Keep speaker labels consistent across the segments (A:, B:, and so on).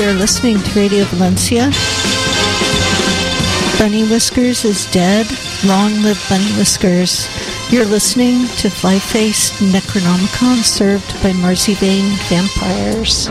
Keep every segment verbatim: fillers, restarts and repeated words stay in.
A: You're listening to Radio Valencia. Bunny Whiskers is dead. Long live Bunny Whiskers. You're listening to Fly-Faced Necronomicon, served by Marzipan Vampires.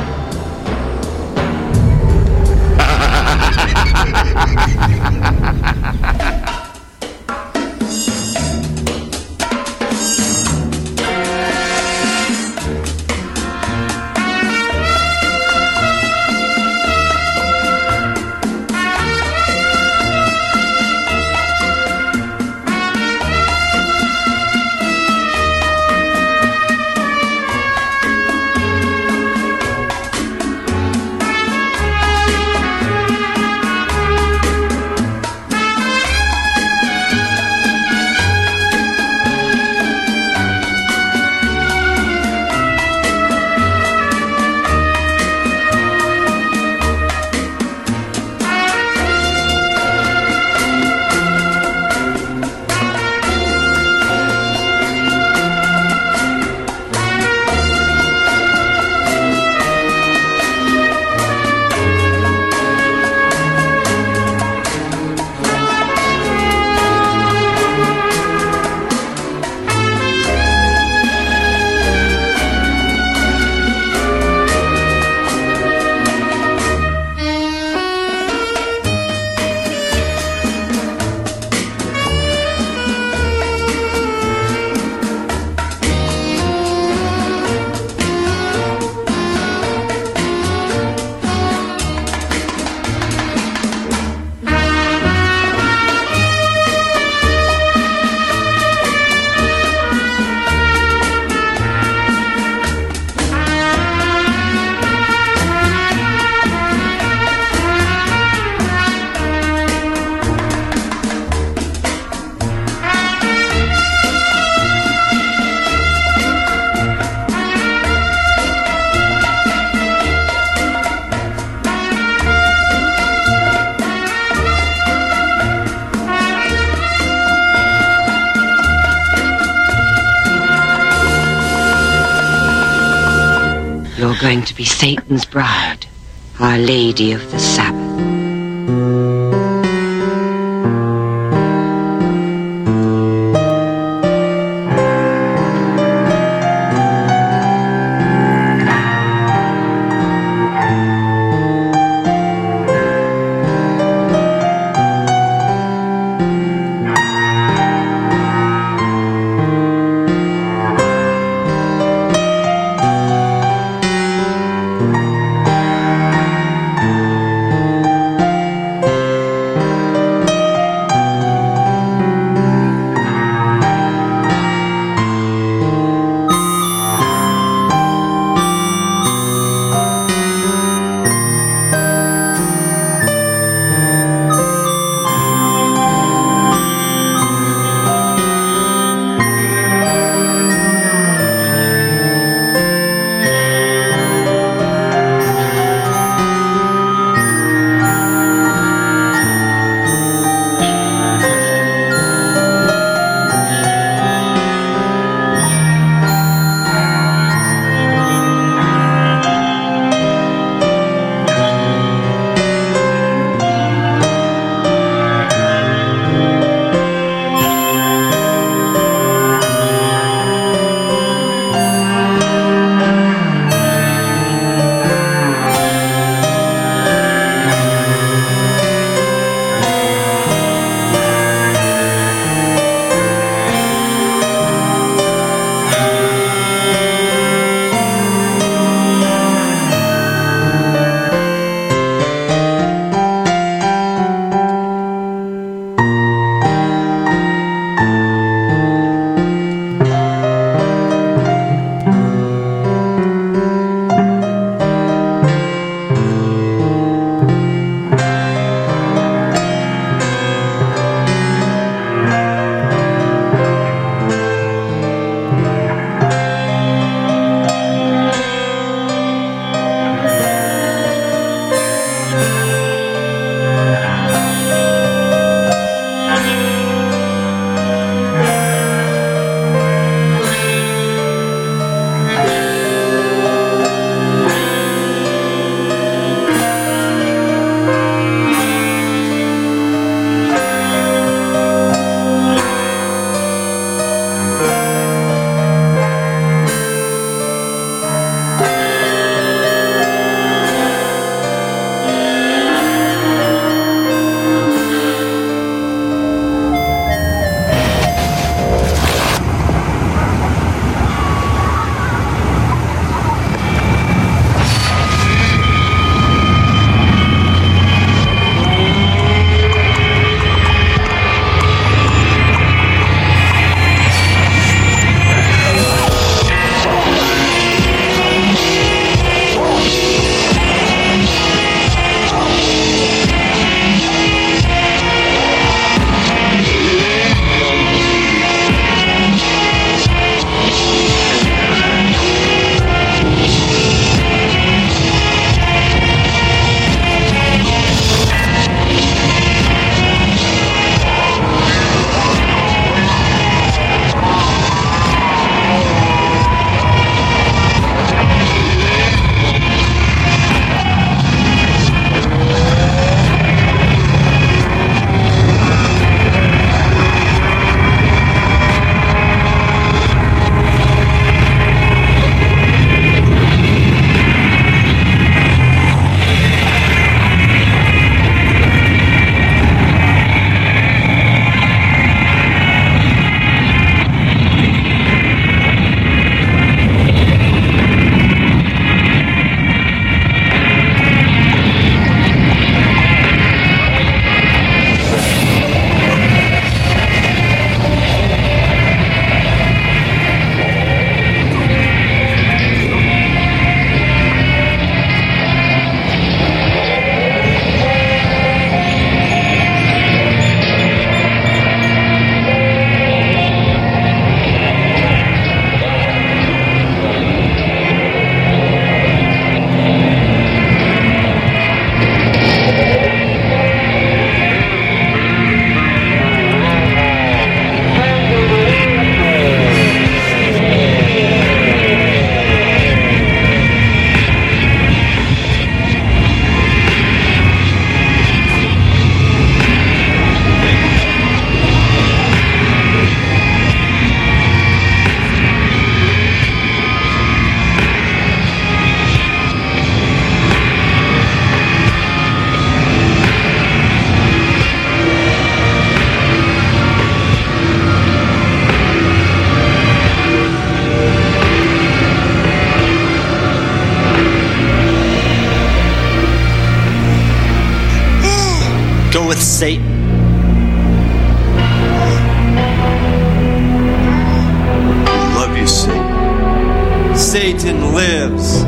B: You're going to be Satan's bride, Our Lady of the Sabbath.
C: Satan.
D: We love you, Satan. Satan lives.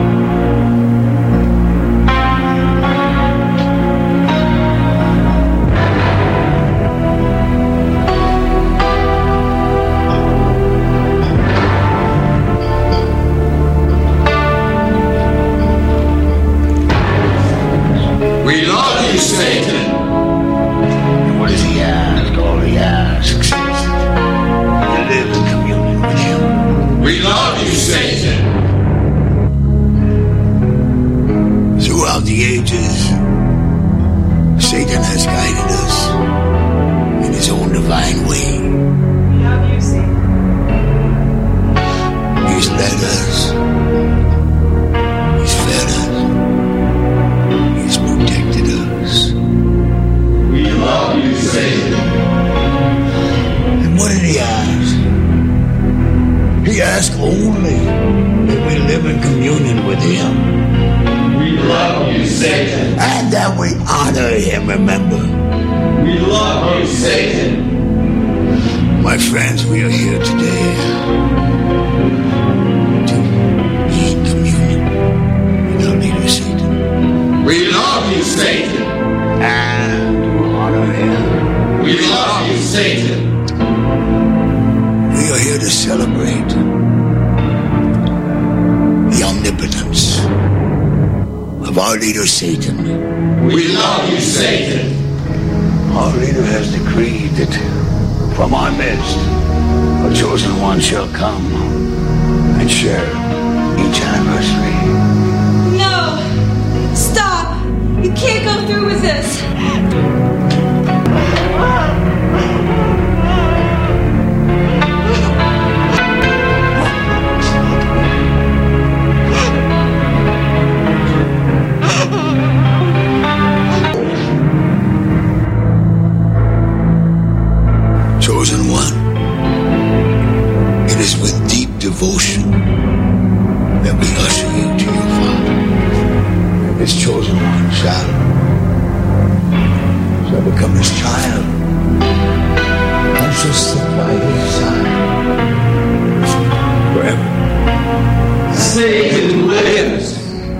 E: We love you, Satan.
F: And what does he ask? All he asks is to live in communion with him.
E: We love you, Satan.
F: Throughout the ages, Satan has guided us in his own divine way.
G: We love you, Satan.
F: He's led us. He's fed us. He's protected us.
E: We love you, Satan.
F: And what did he ask? He asked only that we live in communion with him.
E: We love you, Satan.
F: And that we honor him, remember.
E: We love you, Satan.
F: My friends, we are here today to be in communion with our leader, Satan.
E: We love you, Satan.
F: And to honor him.
E: We love you, Satan.
F: We are here to celebrate the omnipotence of our leader, Satan.
E: We love you, Satan.
F: Our leader has decreed that from our midst a chosen one shall come and share each anniversary.
G: No! Stop! You can't go through with this.
F: Chosen one, it is with deep devotion that we usher you to your Father. This chosen one shall, shall become his child and shall sit by his side forever.
E: Satan lives.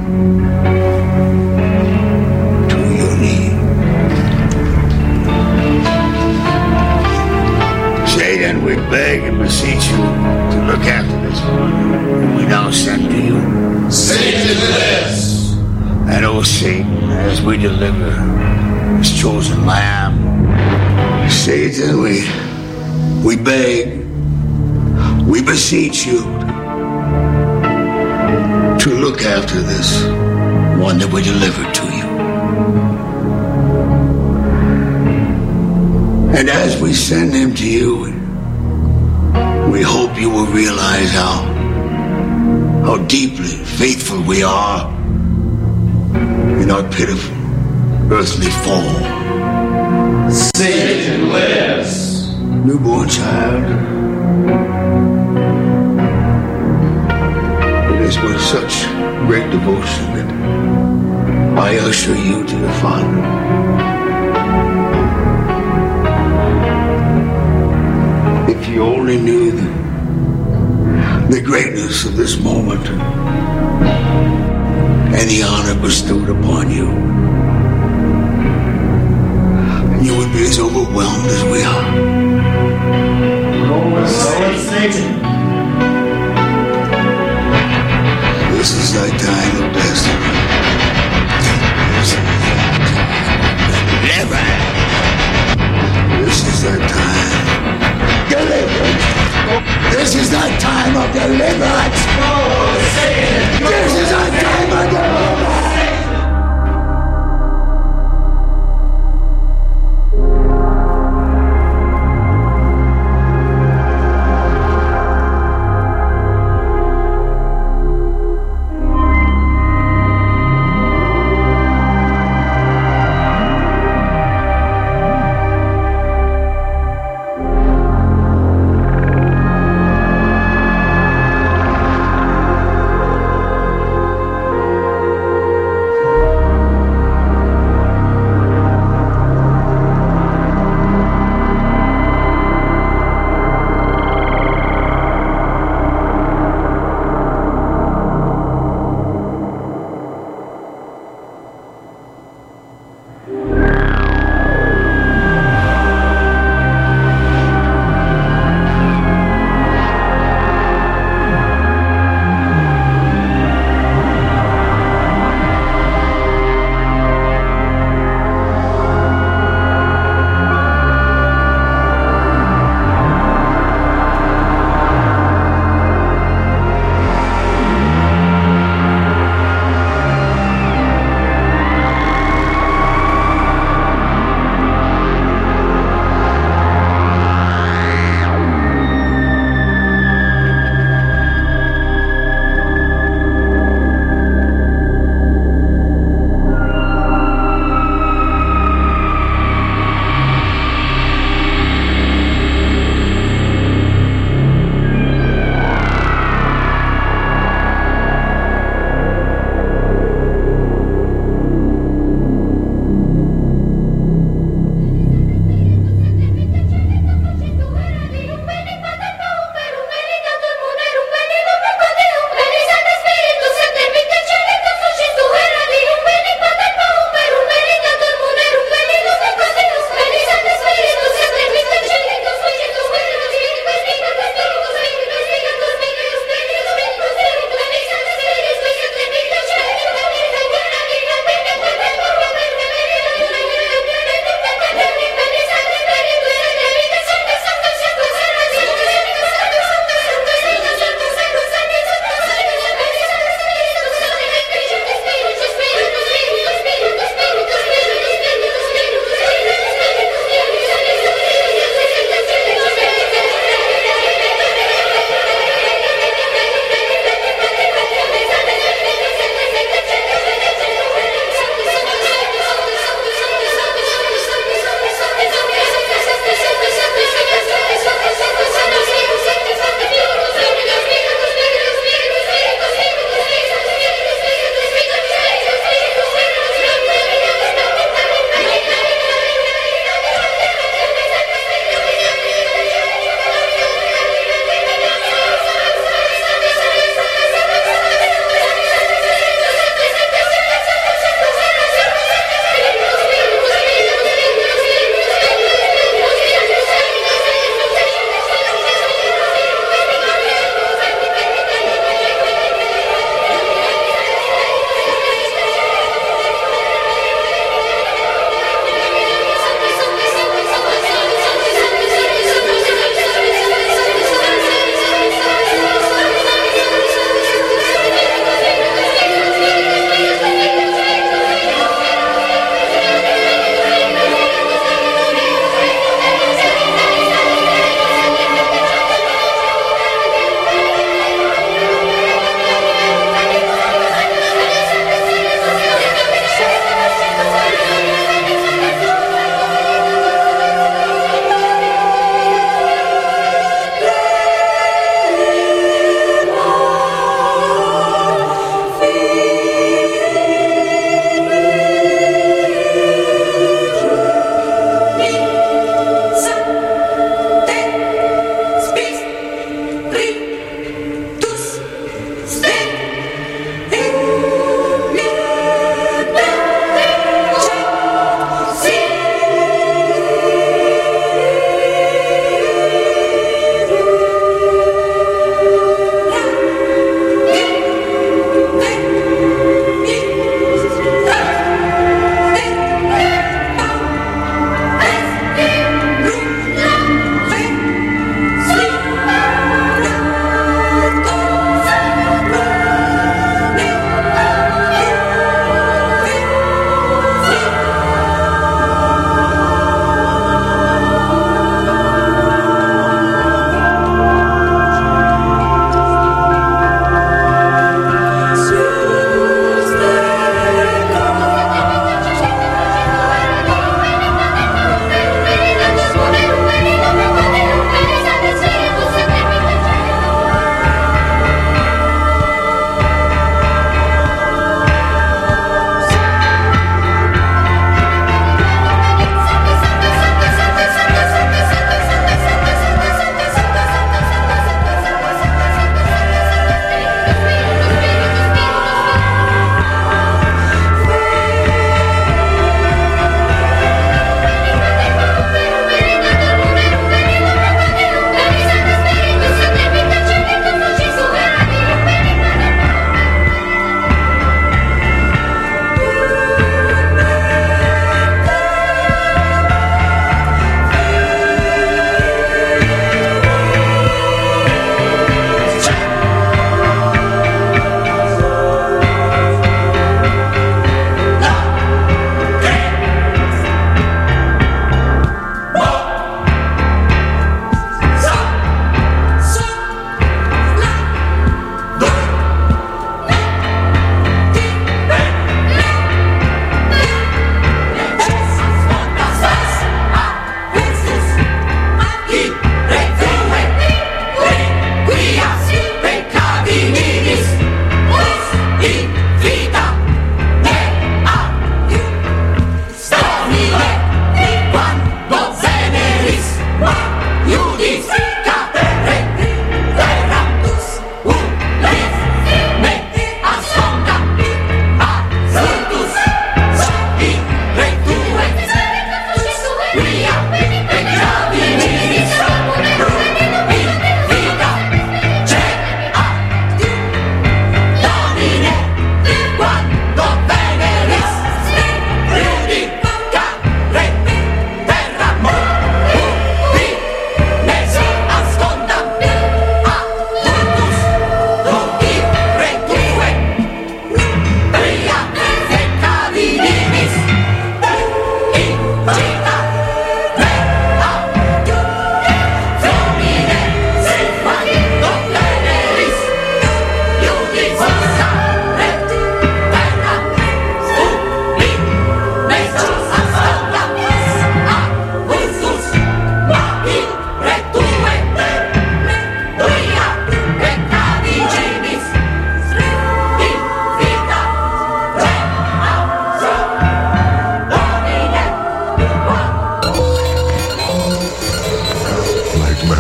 F: To your need. Satan, we beg and beseech you to look after this one we now send to you.
E: Satan lives.
F: And O Satan, as we deliver this chosen lamb, Satan, we we beg, we beseech you to look after this one that we deliver to you. And as we send him to you, we hope you will realize how how deeply faithful we are in our pitiful earthly fall.
E: Satan lives.
F: Newborn child, it is with such great devotion that I usher you to the Father. If you only knew the, the greatness of this moment and the honor bestowed upon you, you would be as overwhelmed as we are.
C: So is Satan.
F: This is thy time of destiny. Never. This is thy time. Deliverance. This is thy time of deliverance.
E: Oh, Satan.
F: This is thy time of deliverance.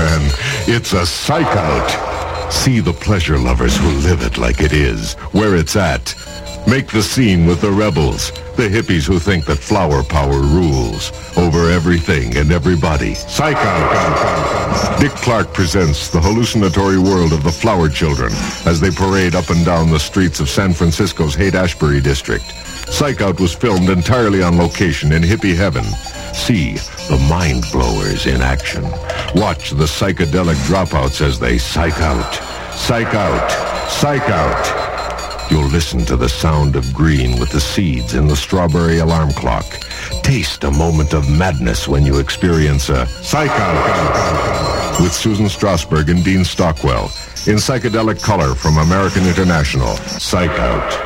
C: then, it's a psych out. See the pleasure lovers who live it like it is, where it's at. Make the scene with the rebels, the hippies who think that flower power rules over everything and everybody. Psych out. Dick Clark presents the hallucinatory world of the flower children as they parade up and down the streets of San Francisco's Haight-Ashbury district. Psych Out was filmed entirely on location in hippie heaven. See the mind blowers in action. Watch the psychedelic dropouts as they psych out, psych out, psych out. You'll listen to the sound of green with the seeds in the strawberry alarm clock. Taste a moment of madness when you experience a psych out with Susan Strasberg and Dean Stockwell in psychedelic color from American International. Psych Out.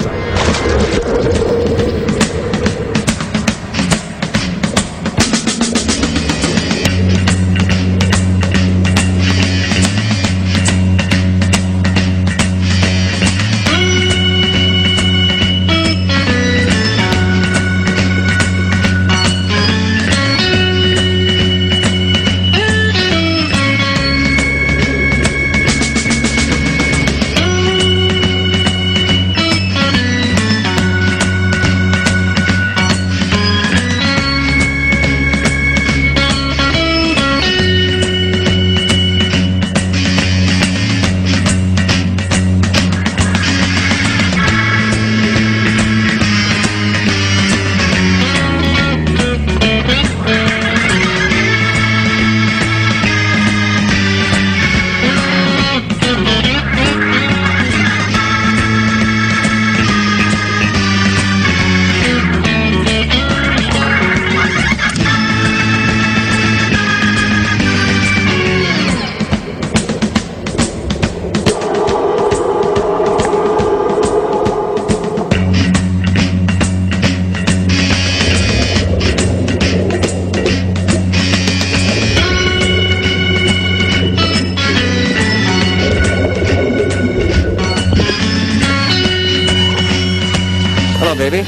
H: Baby.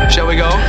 I: Shall we go?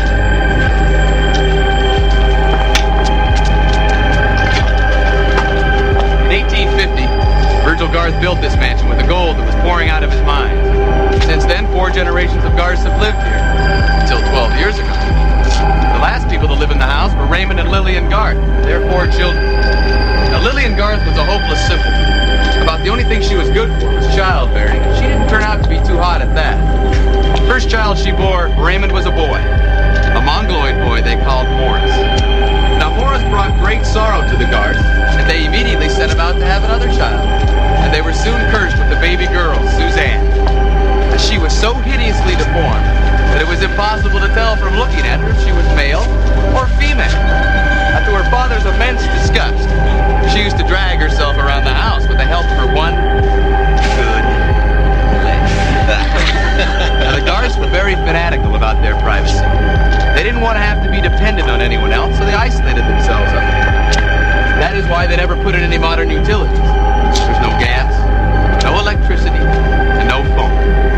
I: In eighteen fifty, Virgil Garth built this mansion with the gold that was pouring out of his mines. Since then, four generations of Garths have lived here, until twelve years ago. The last people to live in the house were Raymond and Lillian Garth, their four children. Now, Lillian Garth was a hopeless simpleton. About the only thing she was good for was childbearing. She didn't turn out to be too hot at that. The first child she bore, Raymond, was a boy. A Mongoloid boy they called Morris. Now, Morris brought great sorrow to the Garths, and they immediately set about to have another child. And they were soon cursed with the baby girl, Suzanne. She was so hideously deformed that it was impossible to tell from looking at her if she was male or female. And to her father's immense disgust, she used to drag herself around the house with the help of her one good leg. Now, the Garths were very fanatical about their privacy. They didn't want to have to be dependent on anyone else, so they isolated themselves up there. That is why they never put in any modern utilities. There's no gas, no electricity, and no phone.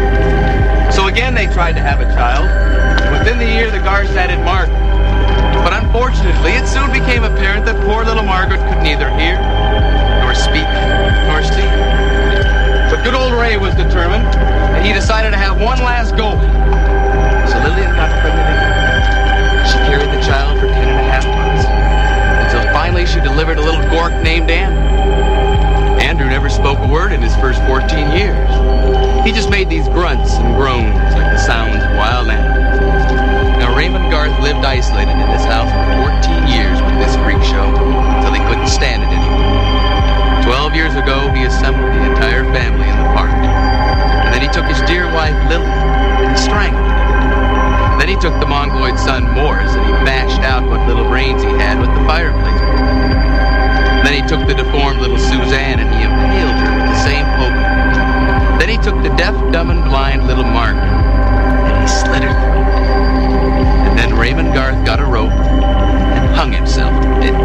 I: So again, they tried to have a child. Within the year, the Garths added Margaret. But unfortunately, it soon became apparent that poor little Margaret could neither hear, nor speak, nor see. But good old Ray was determined, and he decided to have one last go. So Lillian got pregnant again. She carried the child for ten and a half months, until finally she delivered a little gork named Andrew. Andrew never spoke a word in his first fourteen years. He just made these grunts and groans like the sounds of wild animals. Now, Raymond Garth lived isolated in this house for fourteen years with this freak show, until he couldn't stand it anymore. Twelve years ago, he assembled the entire family in the park. And then he took his dear wife, Lily, and strangled her. Then he took the Mongoloid son, Morris, and he bashed out what little brains he had with the fireplace. Then he took the deformed little Suzanne and he impaled her with the same poker. Then he took the deaf, dumb, and blind little Margaret and he slit her throat. And then Raymond Garth got a rope and hung himself to it.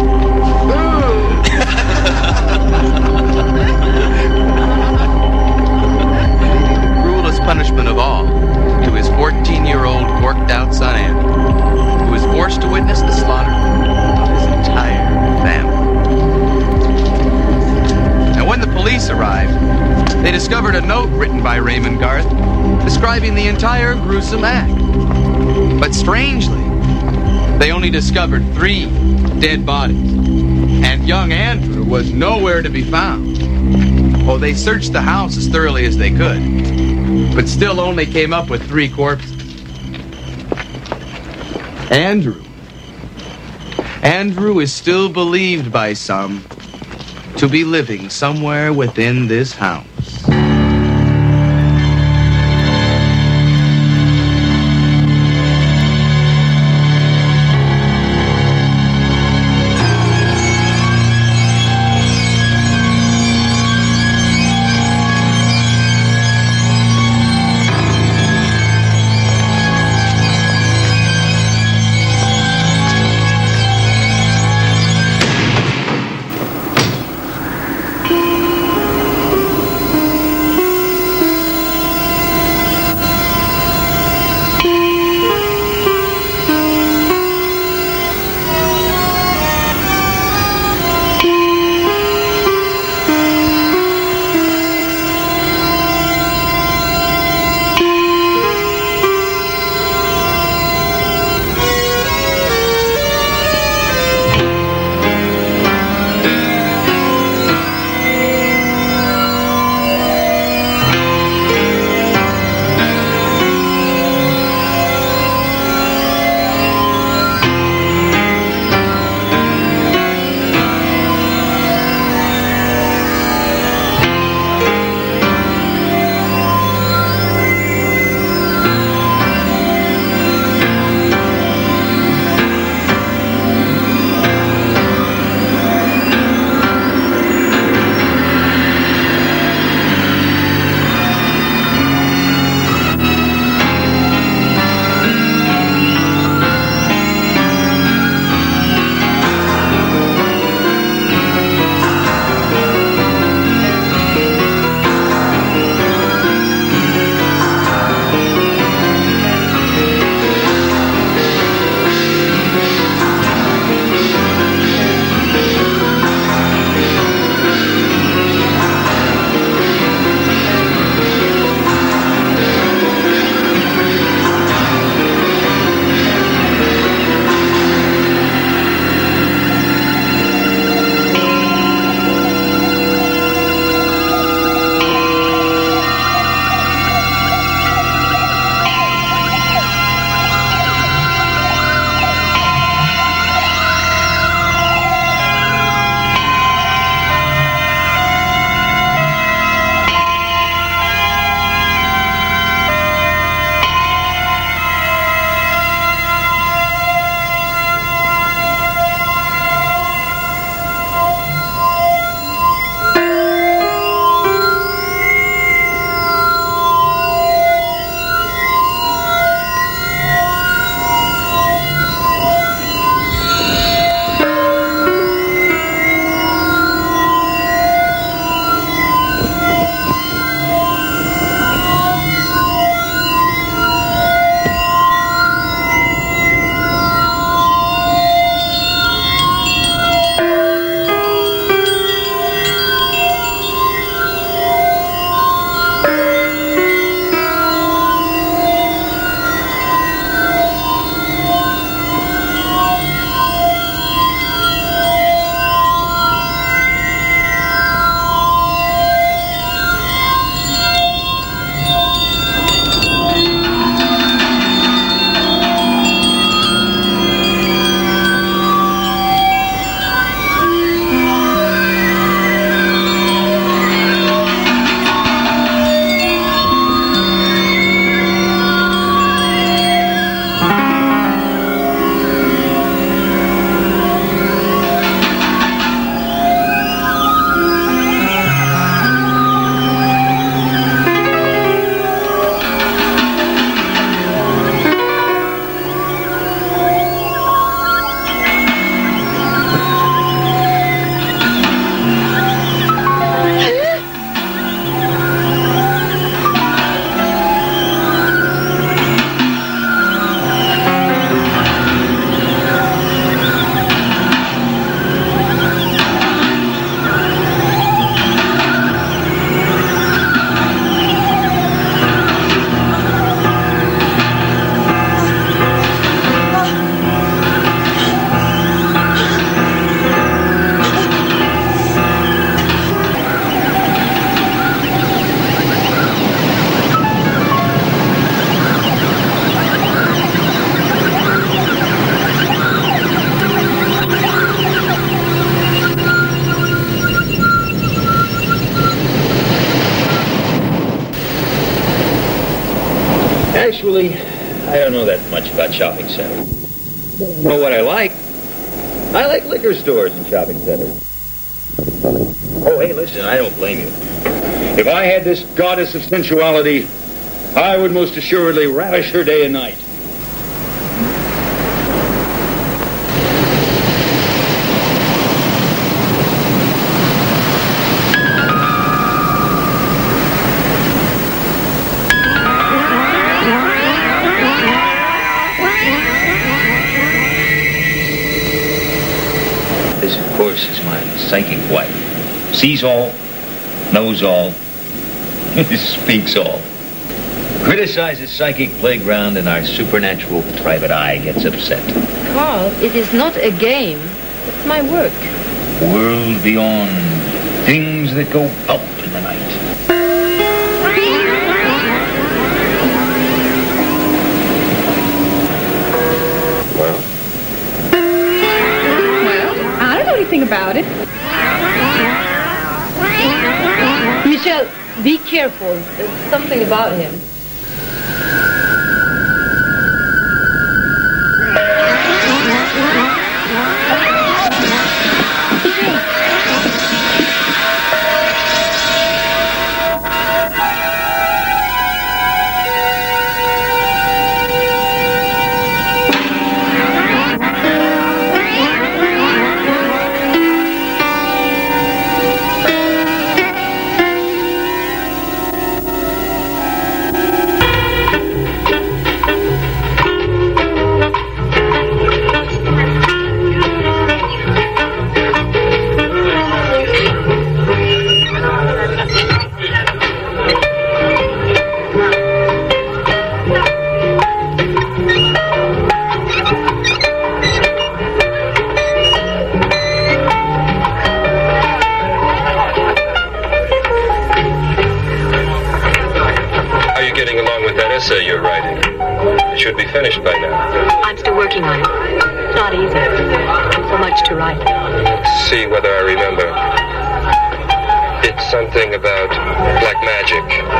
I: The cruelest punishment of all to his fourteen-year-old corked-out son Andrew, who was forced to witness the slaughter of his entire family. And when the police arrived, they discovered a note written by Raymond Garth describing the entire gruesome act. But strangely, they only discovered three dead bodies, and young Andrew was nowhere to be found. Oh, they searched the house as thoroughly as they could, but still only came up with three corpses. Andrew. Andrew is still believed by some to be living somewhere within this house.
J: truly, I don't know that much about shopping centers. You know what I like? I like liquor stores and shopping centers. Oh, hey, listen, I don't blame you. If I had this goddess of sensuality, I would most assuredly ravish her day and night. This, of course, is my psychic wife. Sees all, knows all, speaks all. Criticizes psychic playground, and our supernatural private eye gets upset.
K: Carl, it is not a game. It's my work.
J: World beyond. Things that go up in the night.
H: Well?
K: Well, I don't know anything about it. Michelle, be careful. There's something about him.
H: essay you're writing. It should be finished by now.
L: I'm still working on it. It's not easy. So much to write.
H: Let's see whether I remember. It's something about black magic.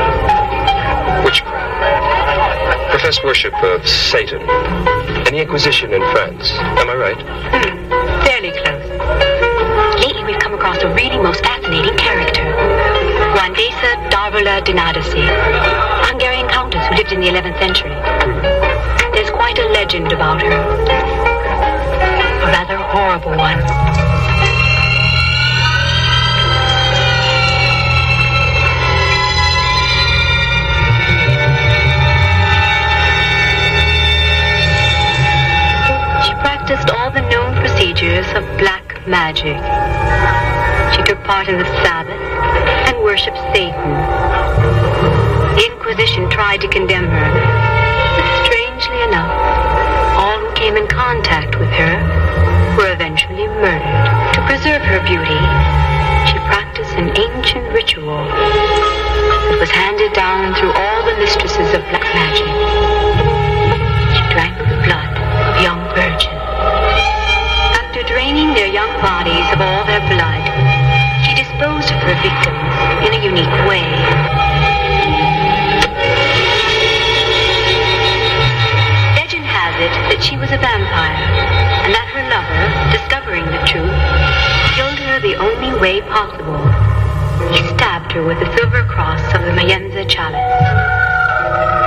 H: Witchcraft. Professed worship of Satan. And the Inquisition in France. Am I right?
L: Hmm. Fairly close. Lately we've come across a really most fascinating character. Randesa Darvola Dinadasi, Hungarian countess who lived in the eleventh century. There's quite a legend about her. A rather horrible one. She practiced all the known procedures of black magic. She took part in the Sabbath and worshipped Satan. The Inquisition tried to condemn her, but strangely enough, all who came in contact with her were eventually murdered. To preserve her beauty, she practiced an ancient ritual that was handed down through all the mistresses of black magic. She drank the blood of young virgins. After draining their young bodies of all their blood, she disposed of her victims in a unique way. Legend has it that she was a vampire, and that her lover, discovering the truth, killed her the only way possible. He stabbed her with the silver cross of the Mayenza chalice.